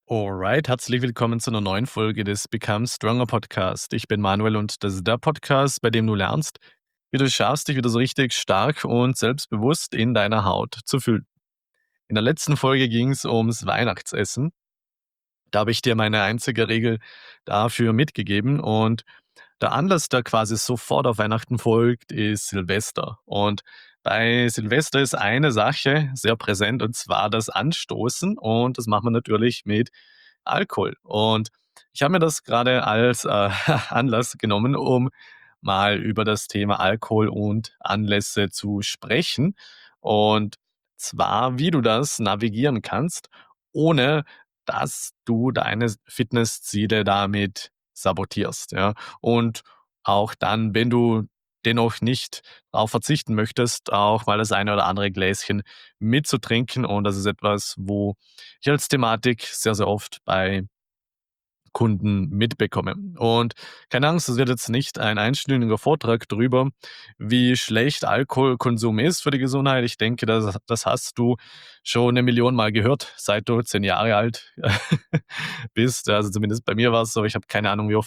Alright, herzlich willkommen zu einer neuen Folge des Become Stronger Podcast. Ich bin Manuel und das ist der Podcast, bei dem du lernst, wie du es schaffst, dich wieder so richtig stark und selbstbewusst in deiner Haut zu fühlen. In der letzten Folge ging es ums Weihnachtsessen. Da habe ich dir meine einzige Regel dafür mitgegeben und der Anlass, der quasi sofort auf Weihnachten folgt, ist Silvester. Und bei Silvester ist eine Sache sehr präsent, und zwar das Anstoßen. Und das macht man natürlich mit Alkohol. Und ich habe mir das gerade als Anlass genommen, um mal über das Thema Alkohol und Anlässe zu sprechen. Und zwar, wie du das navigieren kannst, ohne dass du deine Fitnessziele damit sabotierst, ja. Und auch dann, wenn du dennoch nicht darauf verzichten möchtest, auch mal das eine oder andere Gläschen mitzutrinken. Und das ist etwas, wo ich als Thematik sehr, sehr oft bei Kunden mitbekomme. Und keine Angst, es wird jetzt nicht ein einstündiger Vortrag darüber, wie schlecht Alkoholkonsum ist für die Gesundheit. Ich denke, das hast du schon eine Million Mal gehört, seit du 10 Jahre alt bist. Also zumindest bei mir war es so. Ich habe keine Ahnung,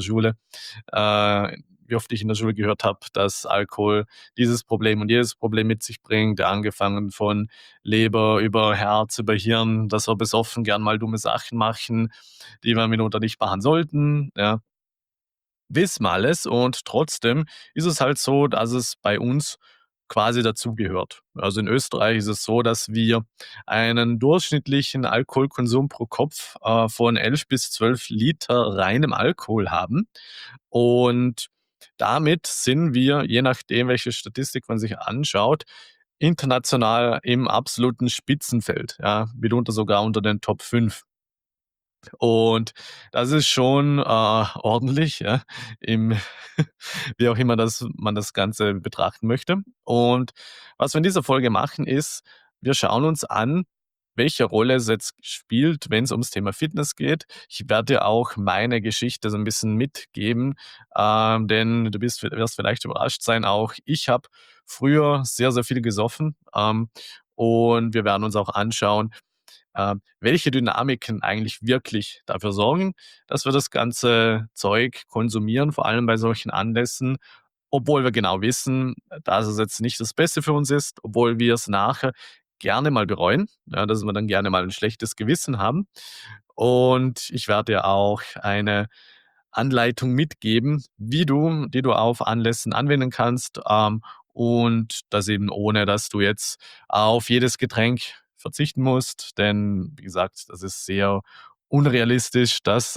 wie oft ich in der Schule gehört habe, dass Alkohol dieses Problem und jedes Problem mit sich bringt, angefangen von Leber über Herz, über Hirn, dass wir besoffen gern mal dumme Sachen machen, die wir mitunter nicht machen sollten, ja. Wissen wir alles, und trotzdem ist es halt so, dass es bei uns quasi dazugehört. Also in Österreich ist es so, dass wir einen durchschnittlichen Alkoholkonsum pro Kopf von 11 bis 12 Liter reinem Alkohol haben. Und damit sind wir, je nachdem, welche Statistik man sich anschaut, international im absoluten Spitzenfeld, ja, mitunter sogar unter den Top 5. Und das ist schon ordentlich, ja, im wie auch immer man das Ganze betrachten möchte. Und was wir in dieser Folge machen, ist, wir schauen uns an, welche Rolle es jetzt spielt, wenn es ums Thema Fitness geht. Ich werde dir auch meine Geschichte so ein bisschen mitgeben, denn du wirst vielleicht überrascht sein, auch ich habe früher sehr, sehr viel gesoffen, und wir werden uns auch anschauen, welche Dynamiken eigentlich wirklich dafür sorgen, dass wir das ganze Zeug konsumieren, vor allem bei solchen Anlässen, obwohl wir genau wissen, dass es jetzt nicht das Beste für uns ist, obwohl wir es nachher gerne mal bereuen, ja, dass wir dann gerne mal ein schlechtes Gewissen haben. Und ich werde dir auch eine Anleitung mitgeben, die du auf Anlässen anwenden kannst, und das eben ohne, dass du jetzt auf jedes Getränk verzichten musst, denn wie gesagt, das ist sehr unrealistisch, dass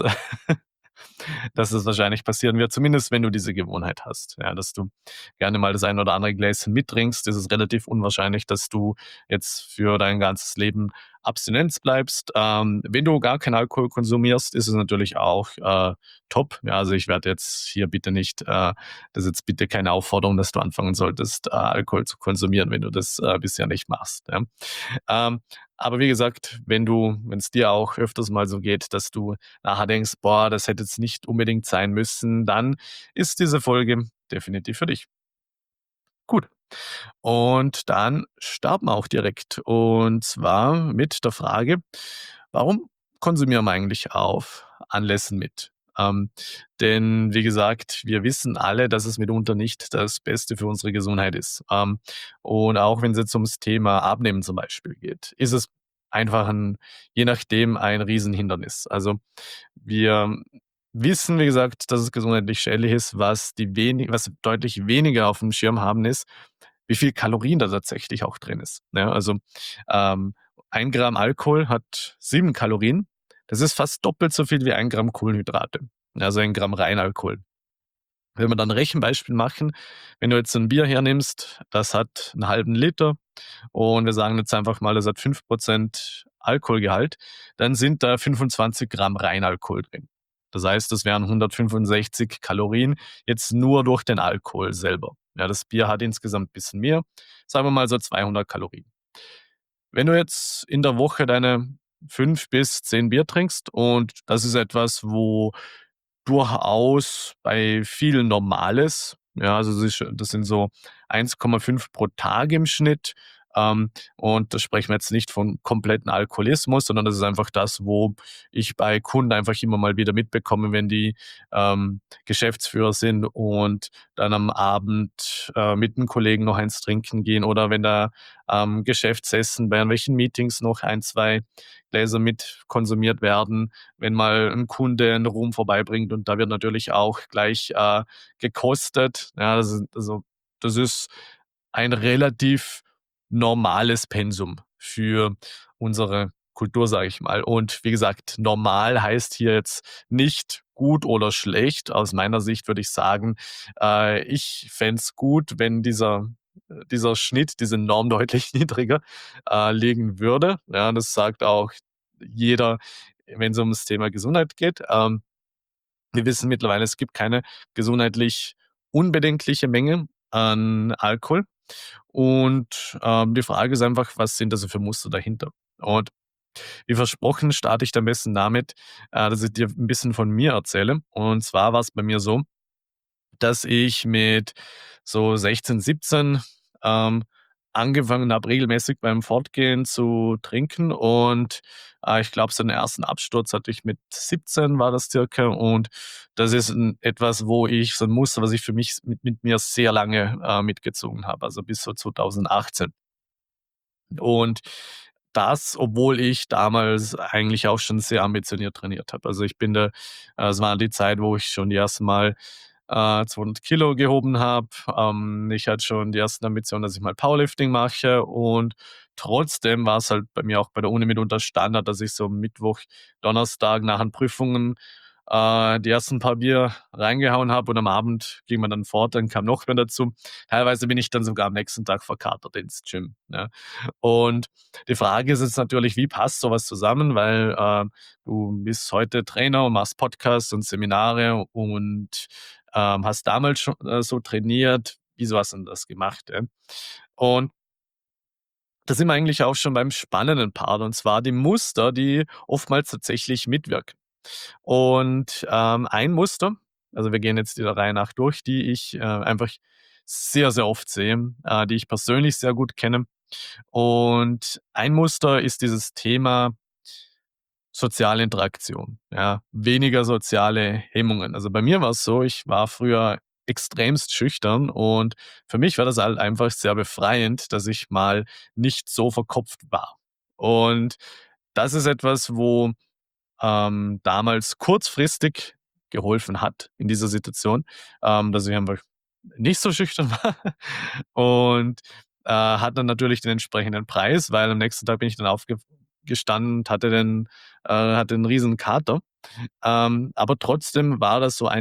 dass es wahrscheinlich passieren wird, zumindest wenn du diese Gewohnheit hast, ja, dass du gerne mal das ein oder andere Gläschen mittrinkst, ist es relativ unwahrscheinlich, dass du jetzt für dein ganzes Leben Abstinenz bleibst. Wenn du gar keinen Alkohol konsumierst, ist es natürlich auch top. Ja, also ich werde jetzt hier bitte nicht, das ist jetzt bitte keine Aufforderung, dass du anfangen solltest, Alkohol zu konsumieren, wenn du das bisher nicht machst. Ja. Ähm, aber wie gesagt, wenn es dir auch öfters mal so geht, dass du nachher denkst, boah, das hätte jetzt nicht unbedingt sein müssen, dann ist diese Folge definitiv für dich. Gut. Und dann starten wir auch direkt. Und zwar mit der Frage, warum konsumieren wir eigentlich auf Anlässen mit? Denn wie gesagt, wir wissen alle, dass es mitunter nicht das Beste für unsere Gesundheit ist. Und auch wenn es jetzt ums Thema Abnehmen zum Beispiel geht, ist es einfach je nachdem ein Riesenhindernis. Also wir wissen, wie gesagt, dass es gesundheitlich schädlich ist. Was deutlich weniger auf dem Schirm haben, ist, wie viel Kalorien da tatsächlich auch drin ist, ne? Also, ähm, 1 Gramm Alkohol hat 7 Kalorien. Das ist fast doppelt so viel wie 1 Gramm Kohlenhydrate, also 1 Gramm Reinalkohol. Wenn wir dann 'n Rechenbeispiel machen, wenn du jetzt 'n Bier hernimmst, das hat 'n halben Liter, und wir sagen jetzt einfach mal, das hat 5% Alkoholgehalt, dann sind da 25 Gramm Reinalkohol drin. Das heißt, das wären 165 Kalorien jetzt nur durch den Alkohol selber. Ja, das Bier hat insgesamt ein bisschen mehr, sagen wir mal so 200 Kalorien. Wenn du jetzt in der Woche deine 5 bis 10 Bier trinkst, und das ist etwas, wo durchaus bei vielen normal ist, ja, also das sind so 1,5 pro Tag im Schnitt, Und da sprechen wir jetzt nicht von kompletten Alkoholismus, sondern das ist einfach das, wo ich bei Kunden einfach immer mal wieder mitbekomme, wenn die Geschäftsführer sind und dann am Abend mit 'nem Kollegen noch eins trinken gehen oder wenn da Geschäftsessen bei irgendwelchen Meetings noch ein 2 Gläser mit konsumiert werden, wenn mal ein Kunde 'n Rum vorbeibringt und da wird natürlich auch gleich gekostet. Ja, das ist ein relativ normales Pensum für unsere Kultur, sage ich mal. Und wie gesagt, normal heißt hier jetzt nicht gut oder schlecht. Aus meiner Sicht würde ich sagen, ich fände es gut, wenn dieser Schnitt, diese Norm deutlich niedriger liegen würde. Ja, das sagt auch jeder, wenn es ums Thema Gesundheit geht. Wir wissen mittlerweile, es gibt keine gesundheitlich unbedenkliche Menge an Alkohol. Und die Frage ist einfach, was sind also für Muster dahinter? Und wie versprochen starte ich am besten damit, dass ich dir ein bisschen von mir erzähle. Und zwar war es bei mir so, dass ich mit so 16, 17 ähm, angefangen habe, regelmäßig beim Fortgehen zu trinken und ich glaube, so 'n ersten Absturz hatte ich mit 17 war das circa und das ist 'n wo ich so 'n Muster, was ich für mich mit mir sehr lange mitgezogen habe, also bis so 2018. Und das, obwohl ich damals eigentlich auch schon sehr ambitioniert trainiert habe. Also, ich bin da es war die Zeit, wo ich schon die ersten Mal 200 Kilo gehoben habe. Ich hatte schon die ersten Ambitionen, dass ich mal Powerlifting mache und trotzdem war es halt bei mir auch bei der Uni mitunter Standard, dass ich so Mittwoch, Donnerstag nach den Prüfungen die ersten paar Bier reingehauen habe und am Abend ging man dann fort, dann kam noch mehr dazu. Teilweise bin ich dann sogar am nächsten Tag verkatert ins Gym, ja. Und die Frage ist jetzt natürlich, wie passt so was zusammen, weil du bist heute Trainer und machst Podcasts und Seminare und hast damals schon so trainiert. Wieso hast du denn das gemacht, ja? Und da sind wir eigentlich auch schon beim spannenden Part, und zwar die Muster, die oftmals tatsächlich mitwirken. Und ein Muster, also wir gehen jetzt der Reihe nach durch, die ich einfach sehr, sehr oft sehe, die ich persönlich sehr gut kenne. Und ein Muster ist dieses Thema soziale Interaktion, ja, weniger soziale Hemmungen. Also, bei mir war es so, ich war früher extremst schüchtern und für mich war das halt einfach sehr befreiend, dass ich mal nicht so verkopft war. Und das ist etwas, wo damals kurzfristig geholfen hat in dieser Situation, dass ich einfach nicht so schüchtern war und hat dann natürlich den entsprechenden Preis, weil am nächsten Tag bin ich dann aufgestanden und hatte 'n riesen Kater. Aber trotzdem war das so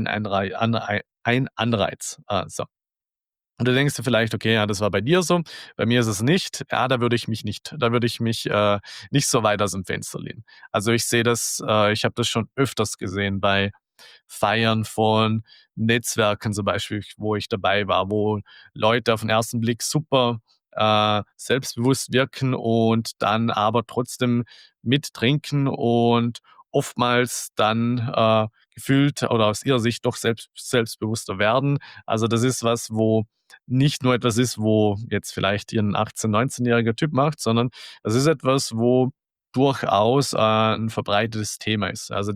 ein Anreiz. So. Und du denkst dir vielleicht: „Okay, ja, das war bei dir so. Bei mir ist es nicht. Ja, da würde ich mich nicht so weit aus dem Fenster lehnen.“ Also, ich habe das schon öfters gesehen bei Feiern von Netzwerken zum Beispiel, wo ich dabei war, wo Leute auf den ersten Blick super selbstbewusst wirken und dann aber trotzdem mittrinken und oftmals dann gefühlt oder aus ihrer Sicht doch selbstbewusster werden. Also, das ist was, wo nicht nur etwas ist, wo jetzt vielleicht hier 'n 18, 19-jähriger Typ macht, sondern das ist etwas, wo durchaus 'n verbreitetes Thema ist. Also,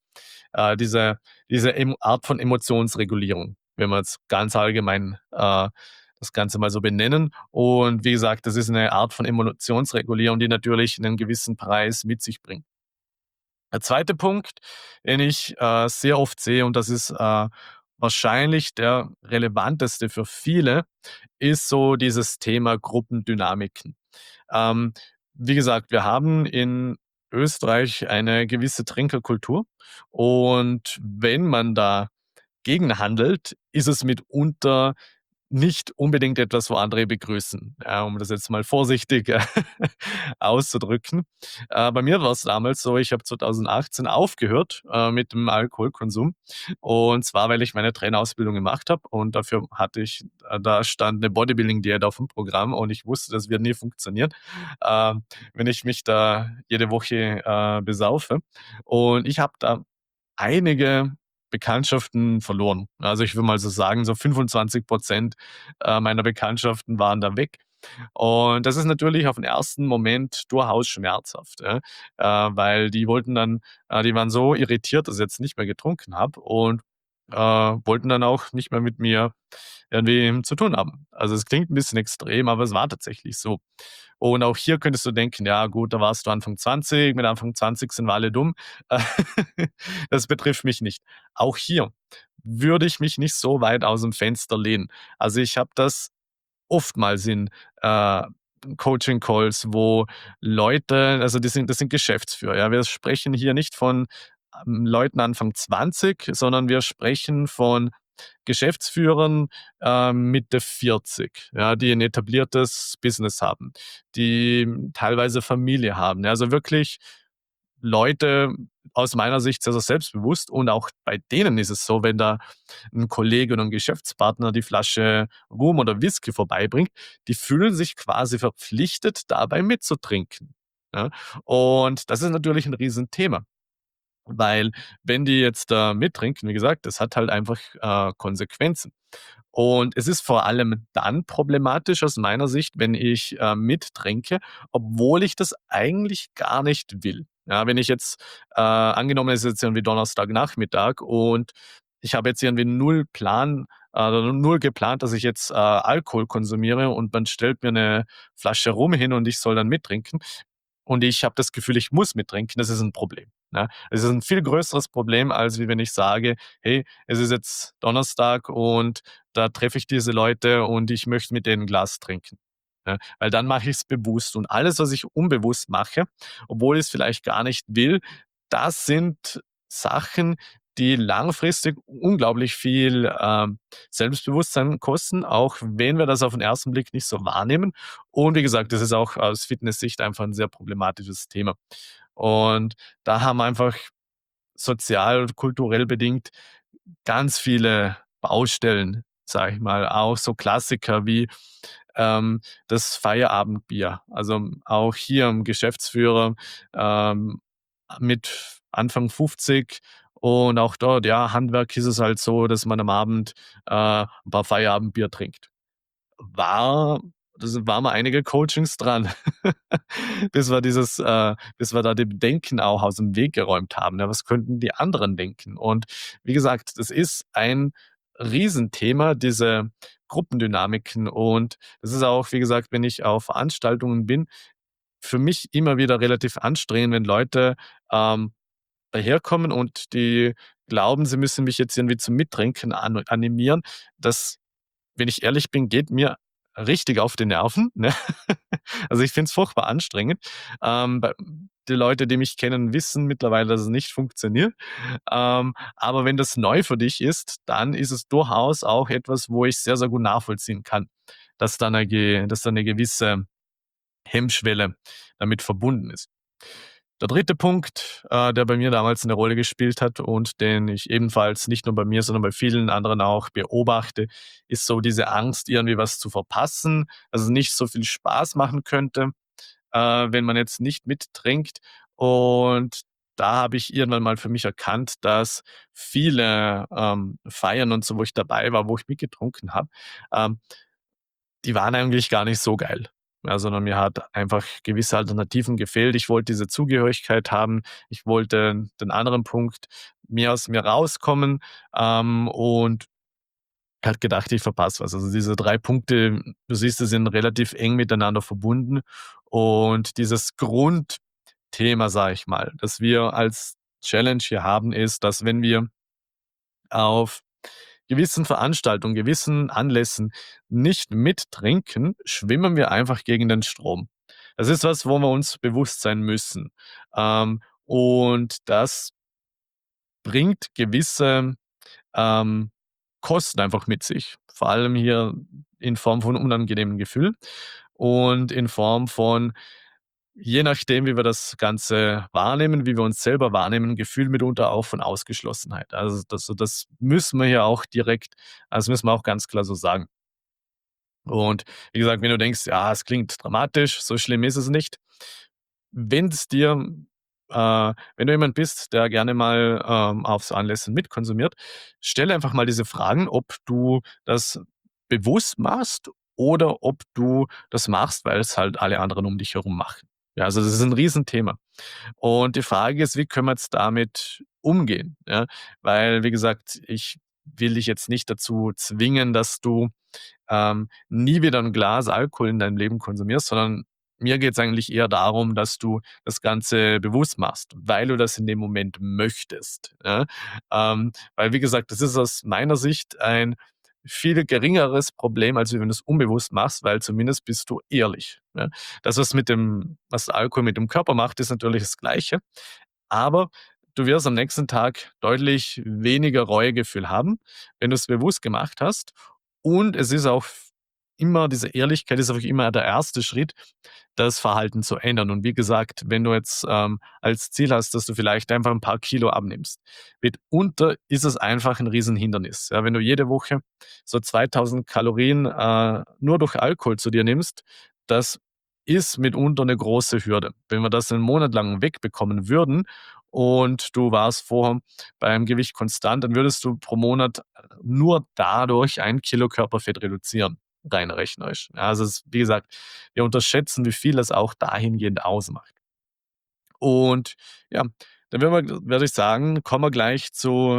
diese Art von Emotionsregulierung, wenn wir jetzt ganz allgemein das Ganze mal so benennen. Und wie gesagt, das ist eine Art von Emotionsregulierung, die natürlich einen gewissen Preis mit sich bringt. Der zweite Punkt, den ich sehr oft sehe, und das ist wahrscheinlich der relevanteste für viele, ist so dieses Thema Gruppendynamiken. Ähm, Wie gesagt, wir haben in Österreich eine gewisse Trinkerkultur und wenn man da gegenhandelt, ist es mitunter nicht unbedingt etwas, wo andere begrüßen, um das jetzt mal vorsichtig auszudrücken. Bei mir war es damals so, ich habe 2018 aufgehört mit dem Alkoholkonsum und zwar, weil ich meine Trainerausbildung gemacht habe und dafür hatte ich da stand 'ne Bodybuilding-Diät aufm Programm und ich wusste, das wird nie funktionieren, wenn ich mich da jede Woche besaufe. Und ich habe da einige Bekanntschaften verloren. Also, ich würde mal so sagen, so 25% meiner Bekanntschaften waren da weg. Und das ist natürlich auf den ersten Moment durchaus schmerzhaft, ja, weil die waren so irritiert, dass ich jetzt nicht mehr getrunken habe und, wollten dann auch nicht mehr mit mir irgendwie zu tun haben. Also, es klingt 'n bisschen extrem, aber es war tatsächlich so. Und auch hier könntest du denken: „Ja gut, da warst du Anfang 20, mit Anfang 20 sind wir alle dumm.“ Das betrifft mich nicht. Auch hier würde ich mich nicht so weit aus'm Fenster lehnen. Also, ich habe das oftmals in, Coaching-Calls, wo Leute also das sind Geschäftsführer, ja. Wir sprechen hier nicht von, Leuten Anfang 20, sondern wir sprechen von Geschäftsführern, Mitte 40, ja, die ein etabliertes Business haben, die teilweise Familie haben. Ja, also wirklich Leute aus meiner Sicht sehr, sehr selbstbewusst und auch bei denen ist es so, wenn da ein Kollege oder ein Geschäftspartner die Flasche Rum oder Whisky vorbeibringt, die fühlen sich quasi verpflichtet, dabei mitzutrinken, ja? Und das ist natürlich ein Riesenthema, weil wenn die jetzt da mittrinken, wie gesagt, das hat halt einfach, Konsequenzen. Und es ist vor allem dann problematisch aus meiner Sicht, wenn ich, mittrinke, obwohl ich das eigentlich gar nicht will. Ja, wenn ich jetzt angenommen, es ist jetzt irgendwie Donnerstagnachmittag und ich habe jetzt irgendwie null geplant, dass ich jetzt, Alkohol konsumiere und man stellt mir eine Flasche Rum hin und ich soll dann mittrinken und ich habe das Gefühl, ich muss mittrinken, das ist ein Problem, ne? Es ist ein viel größeres Problem, als wie wenn ich sage: „Hey, es ist jetzt Donnerstag und da treffe ich diese Leute und ich möchte mit denen 'n Glas trinken.“ Ja, weil dann mache ich's bewusst und alles, was ich unbewusst mache, obwohl ich's vielleicht gar nicht will, das sind Sachen, die langfristig unglaublich viel, Selbstbewusstsein kosten, auch wenn wir das auf den ersten Blick nicht so wahrnehmen. Und wie gesagt, das ist auch aus Fitnesssicht einfach 'n sehr problematisches Thema. Und da haben einfach sozial und kulturell bedingt ganz viele Baustellen, sage ich mal, auch so Klassiker wie, das Feierabendbier. Also, auch hier 'n Geschäftsführer, ähm, mit Anfang 50 und auch dort, ja, Handwerk ist es halt so, dass man am Abend, 'n paar Feierabendbier trinkt. War Da waren mal einige Coachings dran, bis wir da dem Denken auch aus dem Weg geräumt haben, ne? Was könnten die anderen denken? Und wie gesagt, das ist ein Riesenthema, diese Gruppendynamiken. Und das ist auch, wie gesagt, wenn ich auf Veranstaltungen bin, für mich immer wieder relativ anstrengend, wenn Leute, ähm, daherkommen und die glauben, sie müssen mich jetzt irgendwie zum Mittrinken animieren. Das, wenn ich ehrlich bin, geht mir richtig auf die Nerven, ne? Also, ich finde es furchtbar anstrengend. Bei Die Leute, die mich kennen, wissen mittlerweile, dass es nicht funktioniert. Aber wenn das neu für dich ist, dann ist es durchaus auch etwas, wo ich sehr, sehr gut nachvollziehen kann, dass da 'ne gewisse Hemmschwelle damit verbunden ist. Der dritte Punkt, der bei mir damals eine Rolle gespielt hat und den ich ebenfalls nicht nur bei mir, sondern bei vielen anderen auch beobachte, ist so diese Angst, irgendwie was zu verpassen, dass es nicht so viel Spaß machen könnte, wenn man jetzt nicht mittrinkt. Und da habe ich irgendwann mal für mich erkannt, dass viele, Feiern und so, wo ich dabei war, wo ich mitgetrunken habe, ähm, die waren eigentlich gar nicht so geil. Ja, sondern mir hat einfach gewisse Alternativen gefehlt. Ich wollte diese Zugehörigkeit haben. Ich wollte den anderen Punkt mehr aus mir rauskommen, und halt gedacht, ich verpasse was. Also, diese 3 Punkte, du siehst, die sind relativ eng miteinander verbunden. Und dieses Grundthema, sage ich mal, das wir als Challenge hier haben, ist, dass wenn wir auf gewissen Veranstaltungen, gewissen Anlässen nicht mittrinken, schwimmen wir einfach gegen den Strom. Das ist was, wo wir uns bewusst sein müssen. Und das bringt gewisse, ähm, Kosten einfach mit sich. Vor allem hier in Form von unangenehmen Gefühlen und in Form von, je nachdem, wie wir das Ganze wahrnehmen, wie wir uns selber wahrnehmen, Gefühl mitunter auch von Ausgeschlossenheit. Das müssen wir hier auch müssen wir auch ganz klar so sagen. Und wie gesagt, wenn du denkst: „Ja, es klingt dramatisch, so schlimm ist es nicht.“ Wenn's dir Wenn du jemand bist, der gerne mal, auf so Anlässen mitkonsumiert, stelle einfach mal diese Fragen, ob du das bewusst machst oder ob du das machst, weil es halt alle anderen um dich herum machen. Ja, also das ist ein Riesenthema. Und die Frage ist, wie können wir jetzt damit umgehen, ja? Weil, wie gesagt, ich will dich jetzt nicht dazu zwingen, dass du nie wieder ein Glas Alkohol in deinem Leben konsumierst, sondern mir geht es eigentlich eher darum, dass du das Ganze bewusst machst, weil du das in dem Moment möchtest, ja? Weil wie gesagt, das ist aus meiner Sicht ein viel geringeres Problem, als wenn du es unbewusst machst, weil zumindest bist du ehrlich, ja? Das, was Alkohol mit dem Körper macht, ist natürlich das Gleiche, aber du wirst am nächsten Tag deutlich weniger Reuegefühl haben, wenn du es bewusst gemacht hast. Und es ist auch immer diese Ehrlichkeit ist auch immer der erste Schritt, das Verhalten zu ändern. Und wie gesagt, wenn du jetzt, als Ziel hast, dass du vielleicht einfach ein paar Kilo abnimmst, mitunter ist es einfach ein Riesenhindernis. Ja, wenn du jede Woche so 2.000 Kalorien, nur durch Alkohol zu dir nimmst, das ist mitunter eine große Hürde. Wenn wir das einen Monat lang wegbekommen würden und du warst vorher beim Gewicht konstant, dann würdest du pro Monat nur dadurch 1 Kilo Körperfett reduzieren, rein rechnerisch. Ja, also es wie gesagt, wir unterschätzen, wie viel das auch dahingehend ausmacht. Und ja, dann würde ich sagen, kommen wir gleich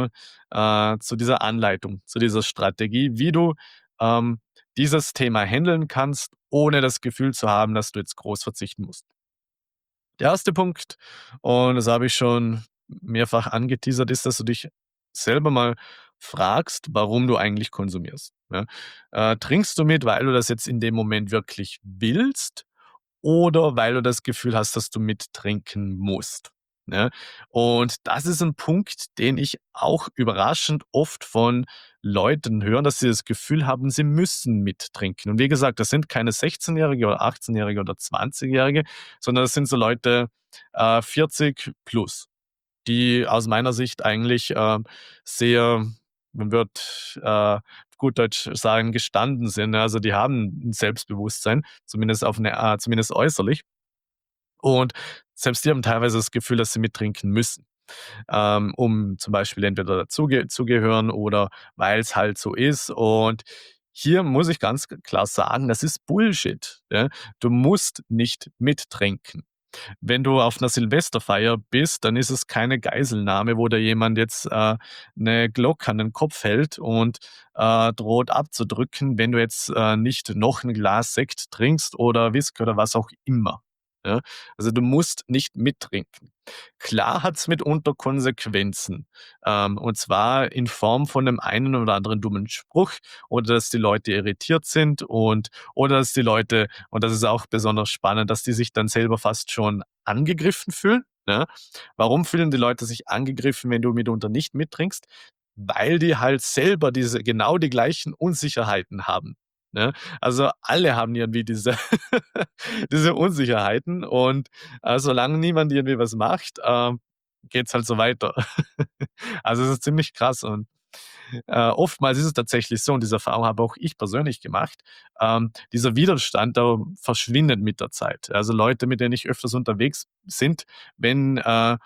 zu dieser Anleitung, zu dieser Strategie, wie du, ähm, dieses Thema handeln kannst, ohne das Gefühl zu haben, dass du jetzt groß verzichten musst. Der erste Punkt, und das habe ich schon mehrfach angeteasert, ist, dass du dich selber mal fragst, warum du eigentlich konsumierst, ja? Trinkst du mit, weil du das jetzt in dem Moment wirklich willst oder weil du das Gefühl hast, dass du mittrinken musst, ne? Und das ist ein Punkt, den ich auch überraschend oft von Leuten höre, dass sie das Gefühl haben, sie müssen mittrinken. Und wie gesagt, das sind keine 16-Jährige oder 18-Jährige oder 20-Jährige, sondern das sind so Leute, 40 plus, die aus meiner Sicht eigentlich, sehr man wird, gut Deutsch sagen, gestanden sind. Also, die haben 'n Selbstbewusstsein, zumindest auf 'ne zumindest äußerlich. Und selbst die haben teilweise das Gefühl, dass sie mittrinken müssen, um zum Beispiel entweder dazugehören oder weil's halt so ist. Und hier muss ich ganz klar sagen, das ist Bullshit, ja? Du musst nicht mittrinken. Wenn du auf 'ner Silvesterfeier bist, dann ist es keine Geiselnahme, wo dir jemand jetzt, 'ne Glocke an den Kopf hält und, droht abzudrücken, wenn du jetzt, nicht noch 'n Glas Sekt trinkst oder Whisky oder was auch immer, ja? Also, du musst nicht mittrinken. Klar hat's mitunter Konsequenzen, und zwar in Form von dem einen oder anderen dummen Spruch oder dass die Leute irritiert sind oder dass die Leute und das ist auch besonders spannend, dass die sich dann selber fast schon angegriffen fühlen, ne? Warum fühlen die Leute sich angegriffen, wenn du mitunter nicht mittrinkst? Weil die halt selber genau die gleichen Unsicherheiten haben, ne? Also, alle haben irgendwie diese diese Unsicherheiten und, solange niemand irgendwie was macht, geht's halt so weiter. Also, es ist ziemlich krass und oftmals ist es tatsächlich so und diese Erfahrung habe auch ich persönlich gemacht, dieser Widerstand, der verschwindet mit der Zeit. Also, Leute, mit denen ich öfters unterwegs sind, wenn,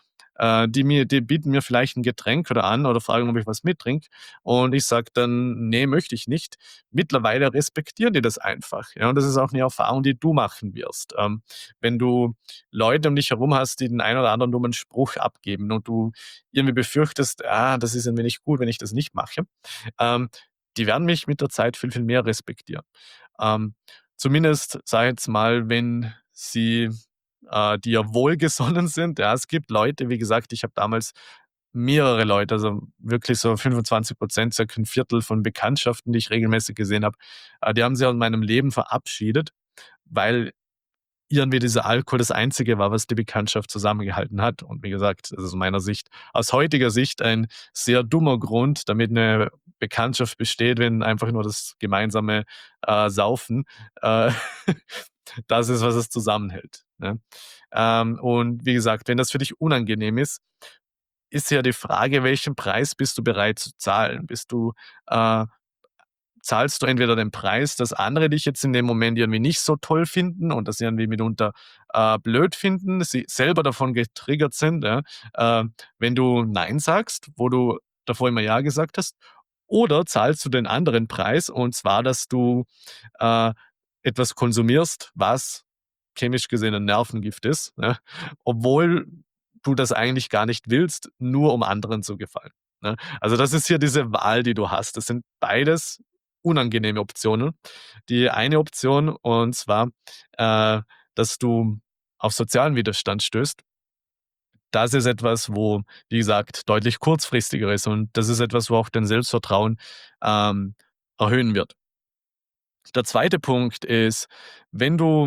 die bieten mir vielleicht ein Getränk oder an oder fragen, ob ich was mittrinke und ich sage dann: „Nee, möchte ich nicht." Mittlerweile respektieren die das einfach, ja, und das ist auch eine Erfahrung, die du machen wirst. Wenn du Leute um dich herum hast, die den einen oder anderen dummen Spruch abgeben und du irgendwie befürchtest: „Ah, das ist irgendwie nicht gut, wenn ich das nicht mache." Ähm, die werden mich mit der Zeit viel, viel mehr respektieren. Ähm, zumindest, sage ich jetzt mal, wenn sie, dir wohlgesonnen sind. Ja, es gibt Leute, wie gesagt, ich habe damals mehrere Leute, also wirklich so 25%, circa 1/4 von Bekanntschaften, die ich regelmäßig gesehen habe, die haben sich aus meinem Leben verabschiedet, weil irgendwie dieser Alkohol das Einzige war, was die Bekanntschaft zusammengehalten hat. Und wie gesagt, das ist aus meiner Sicht aus heutiger Sicht ein sehr dummer Grund, damit 'ne Bekanntschaft besteht, wenn einfach nur das gemeinsame, Saufen, äh, das ist, was es zusammenhält, ne? Und wie gesagt, wenn das für dich unangenehm ist ja die Frage, welchen Preis bist du bereit zu zahlen? Äh zahlst du entweder den Preis, dass andere dich jetzt in dem Moment irgendwie nicht so toll finden und das irgendwie mitunter, blöd finden, sie selber davon getriggert sind, ja, wenn du „Nein" sagst, wo du davor immer „Ja" gesagt hast, Oder zahlst du den anderen Preis, und zwar, dass du, äh, etwas konsumierst, was chemisch gesehen ein Nervengift ist, ne, obwohl du das eigentlich gar nicht willst, nur um anderen zu gefallen, ne? Also, das ist hier diese Wahl, die du hast. Das sind beides unangenehme Optionen. Die eine Option, und zwar, äh, dass du auf sozialen Widerstand stößt. Das ist etwas, wo, wie gesagt, deutlich kurzfristiger ist, und das ist etwas, wo auch dein Selbstvertrauen, ähm, erhöhen wird. Der zweite Punkt ist, wenn du,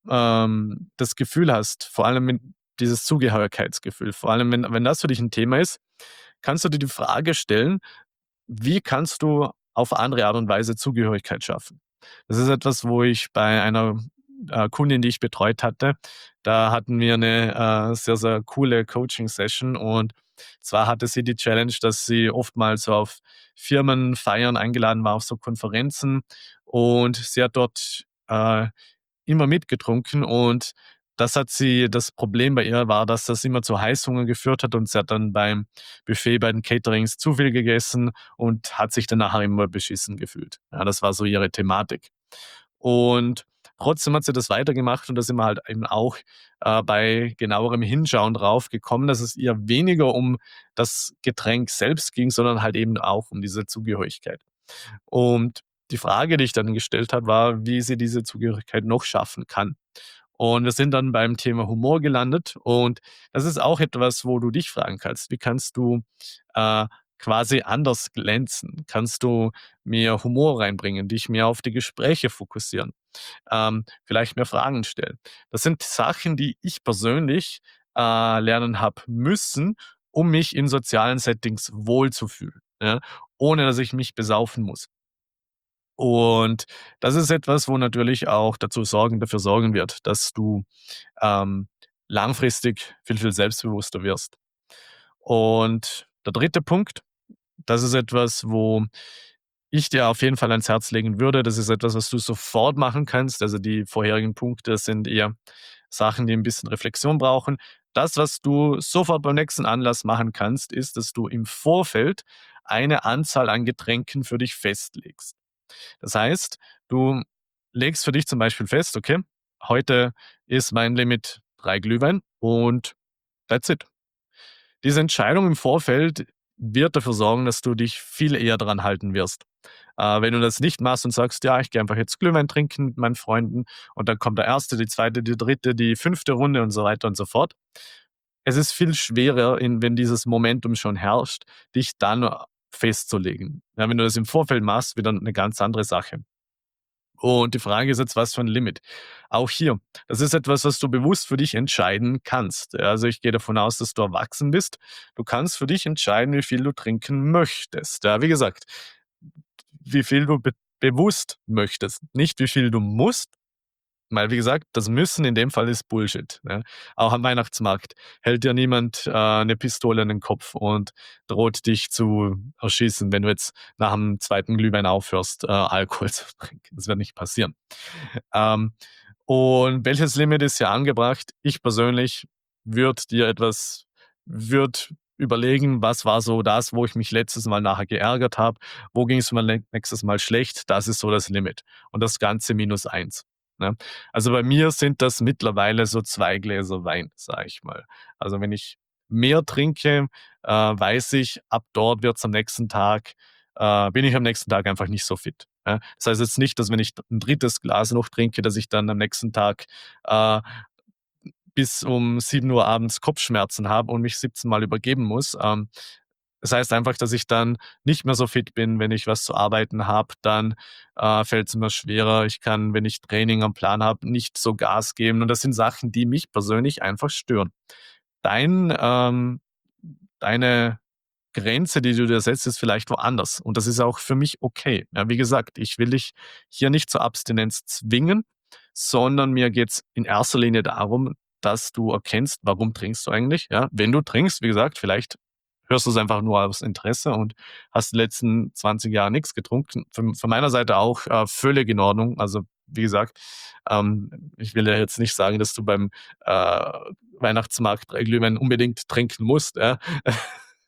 das Gefühl hast, vor allem dieses Zugehörigkeitsgefühl, vor allem wenn das für dich ein Thema ist, kannst du dir die Frage stellen: Wie kannst du auf andere Art und Weise Zugehörigkeit schaffen? Das ist etwas, wo ich bei einer, Kundin, die ich betreut hatte, da hatten wir eine, sehr, sehr coole Coaching-Session, und zwar hatte sie die Challenge, dass sie oftmals so auf Firmenfeiern eingeladen war, auf so Konferenzen, und sie hat dort, immer mitgetrunken, und das Problem bei ihr war, dass das immer zu Heißhunger geführt hat, und sie hat dann beim Buffet bei den Caterings zu viel gegessen und hat sich dann nachher immer beschissen gefühlt. Ja, das war so ihre Thematik. Und trotzdem hat sie das weitergemacht, und da sind wir halt eben auch, bei genauerem Hinschauen drauf gekommen, dass es ihr weniger um das Getränk selbst ging, sondern halt eben auch um diese Zugehörigkeit. Und die Frage, die ich dann gestellt habe, war, wie sie diese Zugehörigkeit noch schaffen kann. Und wir sind dann beim Thema Humor gelandet, und das ist auch etwas, wo du dich fragen kannst: Wie kannst du, äh, quasi anders glänzen? Kannst du mehr Humor reinbringen, dich mehr auf die Gespräche fokussieren, vielleicht mehr Fragen stellen? Das sind Sachen, die ich persönlich, lernen habe müssen, um mich in sozialen Settings wohlzufühlen, ja, ohne dass ich mich besaufen muss. Und das ist etwas, wo natürlich auch dafür sorgen wird, dass du, ähm, langfristig viel, viel selbstbewusster wirst. Und der dritte Punkt, das ist etwas, wo ich dir auf jeden Fall ans Herz legen würde. Das ist etwas, was du sofort machen kannst. Also, die vorherigen Punkte sind eher Sachen, die ein bisschen Reflexion brauchen. Das, was du sofort beim nächsten Anlass machen kannst, ist, dass du im Vorfeld eine Anzahl an Getränken für dich festlegst. Das heißt, du legst für dich zum Beispiel fest: „Okay, heute ist mein Limit 3 Glühwein, und that's it.“ Diese Entscheidung im Vorfeld wird dafür sorgen, dass du dich viel eher dran halten wirst. Wenn du das nicht machst und sagst: „Ja, ich gehe einfach jetzt Glühwein trinken mit meinen Freunden“, und dann kommt der erste, die zweite, die dritte, die fünfte Runde und so weiter und so fort. Es ist viel schwerer, wenn dieses Momentum schon herrscht, dich dann festzulegen. Ja, wenn du das im Vorfeld machst, wieder eine ganz andere Sache. Und die Frage ist jetzt, was für ein Limit? Auch hier, das ist etwas, was du bewusst für dich entscheiden kannst. Ja, also, ich gehe davon aus, dass du erwachsen bist. Du kannst für dich entscheiden, wie viel du trinken möchtest. Ja, wie gesagt, wie viel du bewusst möchtest, nicht wie viel du musst, weil, wie gesagt, das Müssen in dem Fall ist Bullshit, ne? Auch am Weihnachtsmarkt hält dir niemand, 'ne Pistole an den Kopf und droht dich zu erschießen, wenn du jetzt nach dem zweiten Glühwein aufhörst, Alkohol zu trinken. Das wird nicht passieren. Ähm, und welches Limit ist hier angebracht? Ich persönlich würde überlegen, was war so das, wo ich mich letztes Mal nachher geärgert habe? Wo ging es mir nächstes Mal schlecht? Das ist so das Limit. Und das Ganze minus eins, ne? Also, bei mir sind das mittlerweile so 2 Gläser Wein, sage ich mal. Also, wenn ich mehr trinke, weiß ich, ab dort wird's am nächsten Tag bin ich am nächsten Tag einfach nicht so fit, ja? Das heißt jetzt nicht, dass, wenn ich ein drittes Glas noch trinke, dass ich dann am nächsten Tag, äh, bis um 7 Uhr abends Kopfschmerzen habe und mich 17 Mal übergeben muss. Das heißt einfach, dass ich dann nicht mehr so fit bin. Wenn ich was zu arbeiten habe, dann, fällt es mir schwerer. Ich kann, wenn ich Training am Plan habe, nicht so Gas geben, und das sind Sachen, die mich persönlich einfach stören. Dein Deine Grenze, die du dir setzt, ist vielleicht woanders, und das ist auch für mich okay. Ja, wie gesagt, ich will dich hier nicht zur Abstinenz zwingen, sondern mir geht's in erster Linie darum, dass du erkennst, warum trinkst du eigentlich, ja? Wenn du trinkst, wie gesagt, vielleicht hörst du es einfach nur aus Interesse und hast die letzten 20 Jahre nichts getrunken. Von meiner Seite auch, völlig in Ordnung. Also, wie gesagt, ich will ja jetzt nicht sagen, dass du beim, Weihnachtsmarkt 3 Glühwein unbedingt trinken musst, ja?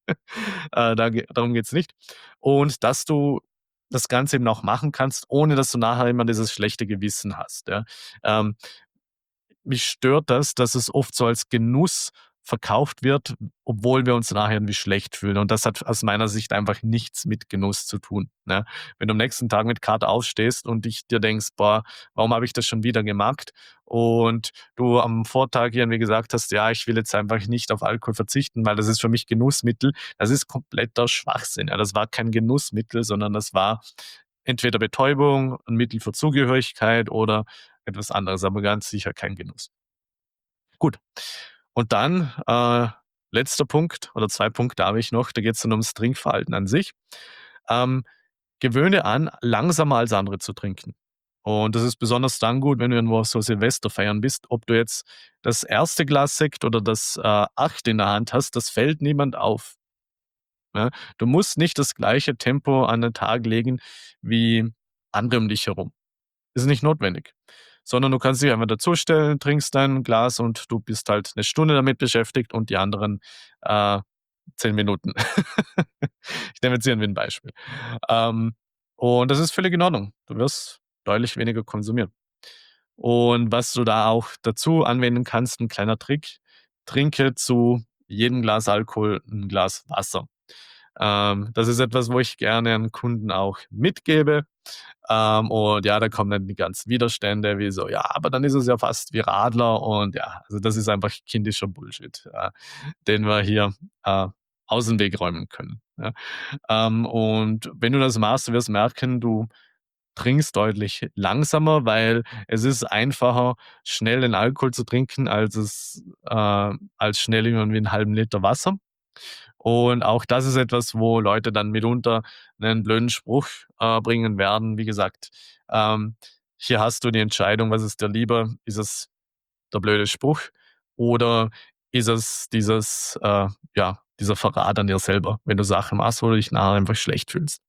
Darum geht's nicht. Und dass du das Ganze eben auch machen kannst, ohne dass du nachher immer dieses schlechte Gewissen hast, ja. Ähm, Mich stört das, dass es oft so als Genuss verkauft wird, obwohl wir uns nachher irgendwie schlecht fühlen. Und das hat aus meiner Sicht einfach nichts mit Genuss zu tun, ne? Wenn du am nächsten Tag mit Kater aufstehst und dich dir denkst: „Boah, warum habe ich das schon wieder gemacht?“ Und du am Vortag irgendwie gesagt hast: „Ja, ich will jetzt einfach nicht auf Alkohol verzichten, weil das ist für mich Genussmittel.“ Das ist kompletter Schwachsinn. Ja, das war kein Genussmittel, sondern das war entweder Betäubung, ein Mittel für Zugehörigkeit oder etwas anderes, aber ganz sicher kein Genuss. Gut. Und dann, letzter Punkt oder 2 Punkte habe ich noch, da geht es dann ums Trinkverhalten an sich. Ähm, Gewöhne an, langsamer als andere zu trinken. Und das ist besonders dann gut, wenn du irgendwo auf so Silvester feiern bist. Ob du jetzt das erste Glas Sekt oder das, 8 in der Hand hast, das fällt niemand auf, ne? Du musst nicht das gleiche Tempo an den Tag legen wie andere um dich herum. Ist nicht notwendig. Sondern du kannst dich einfach dazustellen, trinkst dein Glas und du bist halt 'ne Stunde damit beschäftigt und die anderen, äh, 10 Minuten. Ich nehme jetzt irgendwie 'n Beispiel. Ähm, und das ist völlig in Ordnung. Du wirst deutlich weniger konsumieren. Und was du da auch dazu anwenden kannst, 'n kleiner Trick: Trinke zu jedem Glas Alkohol 'n Glas Wasser. Das ist etwas, wo ich gerne an Kunden auch mitgebe. Und ja, da kommen dann die ganzen Widerstände wie so: „Ja, aber dann ist es ja fast wie Radler“ und ja, also das ist einfach kindischer Bullshit, den wir hier, äh, aus dem Weg räumen können, ja. Und wenn du das machst, du wirst merken, du trinkst deutlich langsamer, weil es ist einfacher, schnell den Alkohol zu trinken, als schnell irgendwie 'n halben Liter Wasser. Und auch das ist etwas, wo Leute dann mitunter 'nen blöden Spruch, bringen werden. Wie gesagt, ähm, hier hast du die Entscheidung, was ist dir lieber? Ist es der blöde Spruch oder ist es dieser Verrat an dir selber, wenn du Sachen machst, wo du dich nachher einfach schlecht fühlst?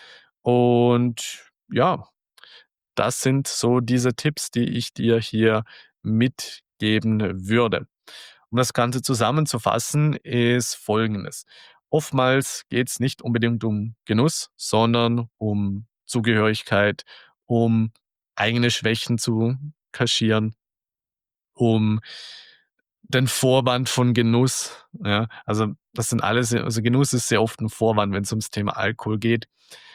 Und ja, das sind so diese Tipps, die ich dir hier mitgeben würde. Um das Ganze zusammenzufassen, ist Folgendes. Oftmals geht es nicht unbedingt um Genuss, sondern um Zugehörigkeit, um eigene Schwächen zu kaschieren, um den Vorwand von Genuss. Ja, also das sind alles, also Genuss ist sehr oft ein Vorwand, wenn es ums Thema Alkohol geht.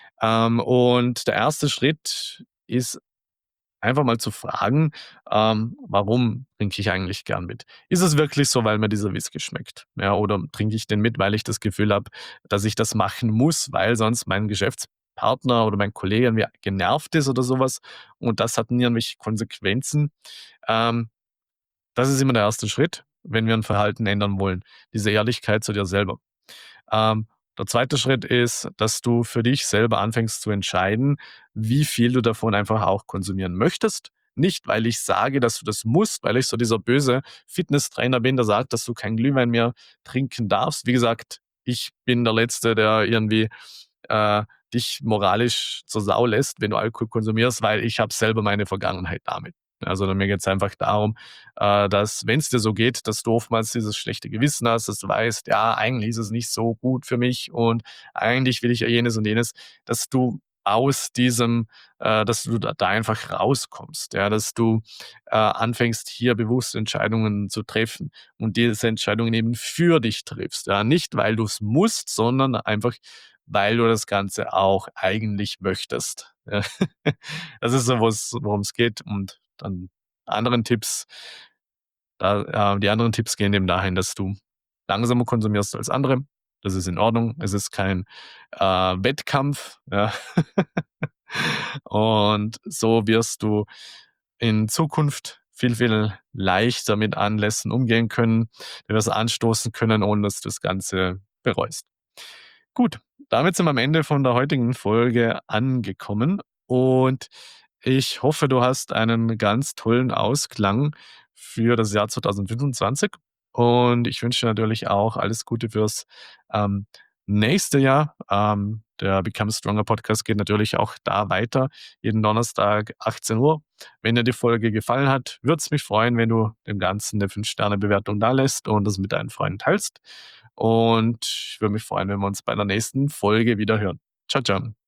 Und der erste Schritt ist einfach mal zu fragen, warum trinke ich eigentlich gern mit? Ist es wirklich so, weil mir dieser Whisky schmeckt? Ja, oder trinke ich den mit, weil ich das Gefühl habe, dass ich das machen muss, weil sonst mein Geschäftspartner oder mein Kollege irgendwie genervt ist oder sowas und das hat nie irgendwelche Konsequenzen. Ähm, Das ist immer der erste Schritt, wenn wir ein Verhalten ändern wollen. Diese Ehrlichkeit zu dir selber. Der zweite Schritt ist, dass du für dich selber anfängst zu entscheiden, wie viel du davon einfach auch konsumieren möchtest. Nicht, weil ich sage, dass du das musst, weil ich so dieser böse Fitnesstrainer bin, der sagt, dass du kein Glühwein mehr trinken darfst. Wie gesagt, ich bin der Letzte, der irgendwie äh, dich moralisch zur Sau lässt, wenn du Alkohol konsumierst, weil ich habe selber meine Vergangenheit damit. Also mir geht es einfach darum, dass, wenn es dir so geht, dass du oftmals dieses schlechte Gewissen hast, dass du weißt, ja, eigentlich ist es nicht so gut für mich und eigentlich will ich ja jenes und jenes, dass du aus diesem dass du da einfach rauskommst, ja, dass du, anfängst, hier bewusste Entscheidungen zu treffen und diese Entscheidungen eben für dich triffst, ja. Nicht, weil du es musst, sondern einfach, weil du das Ganze auch eigentlich möchtest, ja. Das ist so, worum es geht und dann anderen Tipps die anderen Tipps gehen eben dahin, dass du langsamer konsumierst als andere. Das ist in Ordnung. Es ist kein, Wettkampf, ja. Und so wirst du in Zukunft viel, viel leichter mit Anlässen umgehen können. Du wirst anstoßen können, ohne dass du das Ganze bereust. Gut, damit sind wir am Ende von der heutigen Folge angekommen und ich hoffe, du hast einen ganz tollen Ausklang für das Jahr 2025 und ich wünsche dir natürlich auch alles Gute fürs, ähm, nächste Jahr. Der Become Stronger Podcast geht natürlich auch da weiter, jeden Donnerstag 18 Uhr. Wenn dir die Folge gefallen hat, würde es mich freuen, wenn du dem Ganzen eine 5 Sterne Bewertung dalässt und das mit deinen Freunden teilst. und ich würde mich freuen, wenn wir uns bei der nächsten Folge wieder hören. Tschau, tschau.